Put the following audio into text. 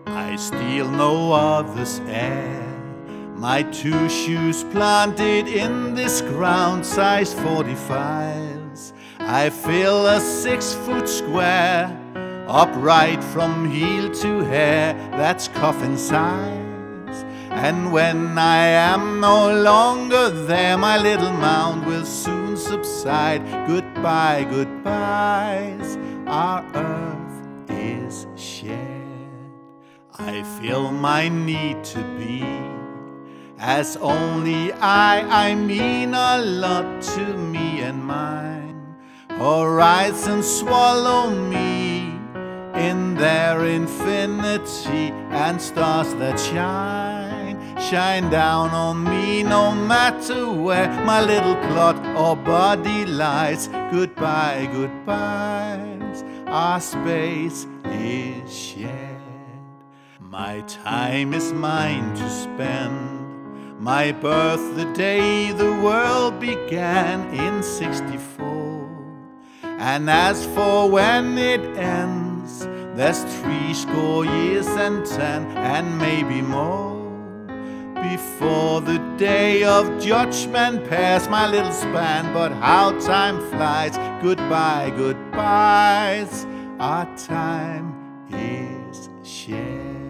I steal no other's air. My two shoes planted in this ground, size 45s. I fill a 6-foot square, upright from heel to hair, that's coffin size. And when I am no longer there, my little mound will soon subside. Goodbye, goodbyes, our earth is shared. I feel my need to be, as only I mean a lot to me and mine. Horizons swallow me in their infinity, and stars that shine down on me no matter where my little plot or body lies. Goodbye, goodbyes, our space is shared. My time is mine to spend, my birth the day the world began in 64. And as for when it ends, there's 70 years and 10 and maybe more, before the day of judgment pairs my little span. But how time flies, goodbye, goodbyes, our time is shared.